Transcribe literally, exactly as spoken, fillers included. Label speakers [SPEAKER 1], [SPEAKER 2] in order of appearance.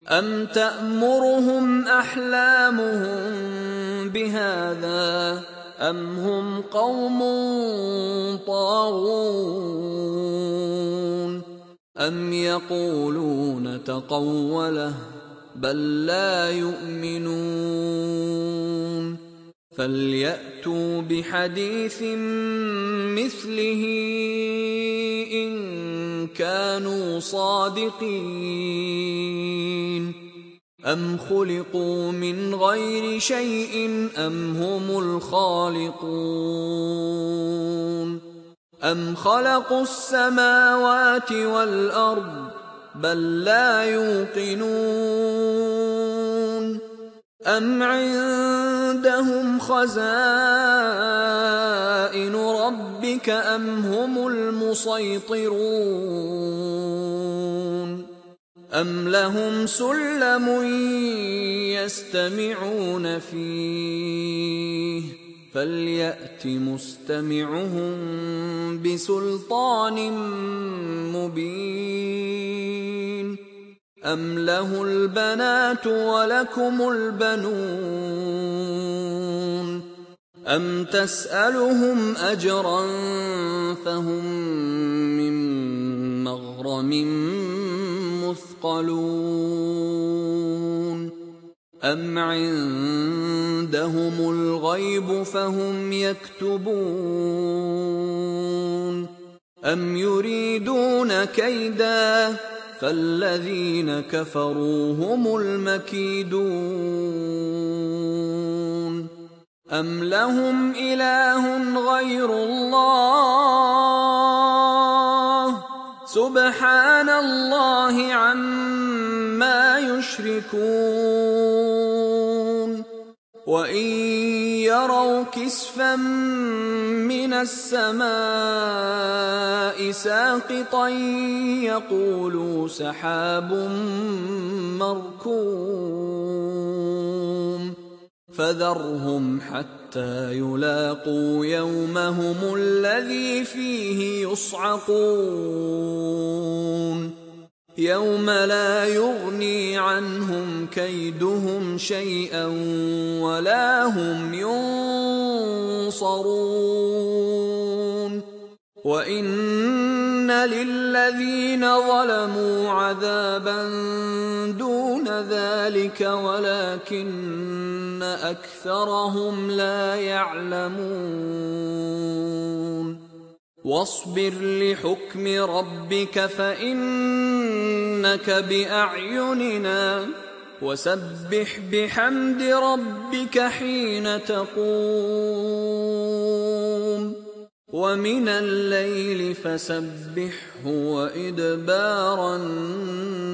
[SPEAKER 1] أَمْ تَأْمُرُهُمْ أَحْلَامُهُم بِهَٰذَا أَمْ هُمْ قَوْمٌ طَاغُونَ أَمْ يَقُولُونَ تَقَوَّلَهُ بَل لَّا يُؤْمِنُونَ فَلْيَأْتُوا بِحَدِيثٍ مِّثْلِهِ إِن كَانُوا صَادِقِينَ أَمْ خُلِقُوا مِنْ غَيْرِ شَيْءٍ أَمْ هُمُ الْخَالِقُونَ أَمْ خَلَقُوا السَّمَاوَاتِ وَالْأَرْضَ بَل لَّا يُوقِنُونَ أَمْ عِندَهُمْ خَزَائِنُ رَبِّكَ أَمْ هُمُ الْمُصَيْطِرُونَ أَمْ لَهُمْ سُلَّمٌ يَسْتَمِعُونَ فِيهِ فَلْيَأْتِ مُسْتَمِعُهُم بِسُلْطَانٍ مُّبِينٍ أَمْ لَهُ الْبَنَاتُ وَلَكُمُ الْبَنُونَ أَمْ تَسْأَلُهُمْ أَجْرًا فَهُم مِّن مَّغْرَمٍ مُّثْقَلُونَ أَمْ عِندَهُمُ الْغَيْبُ فَهُمْ يَكْتُبُونَ أَمْ يُرِيدُونَ كَيْدًا فَالَّذِينَ كَفَرُوا هُمُ الْمَكِيدُونَ أَمْ لَهُمْ إِلَٰهٌ غَيْرُ اللَّهِ سُبْحَانَ اللَّهِ عَمَّا يُشْرِكُونَ وَإِن يَرَوْا كِسْفًا مِّنَ السَّمَاءِ سَاقِطًا يَقُولُوا سَحَابٌ مَّرْكُومٌ فَذَرْهُمْ حَتَّىٰ يُلَاقُوا يَوْمَهُمُ الَّذِي فِيهِ يُصْعَقُونَ يَوْمَ لَا يُغْنِي عَنْهُمْ كَيْدُهُمْ شَيْئًا وَلَا هُمْ يُنصَرُونَ وَإِنَّ لِلَّذِينَ ظَلَمُوا عَذَابًا دُونَ ذَلِكَ وَلَكِنَّ أَكْثَرَهُمْ لَا يَعْلَمُونَ وَاصْبِرْ لِحُكْمِ رَبِّكَ فَإِنَّكَ بِأَعْيُنِنَا وَسَبِّحْ بِحَمْدِ رَبِّكَ حِينَ تَقُومُ وَمِنَ اللَّيْلِ فَسَبِّحْهُ وَإِدْبَارَ النُّجُومِ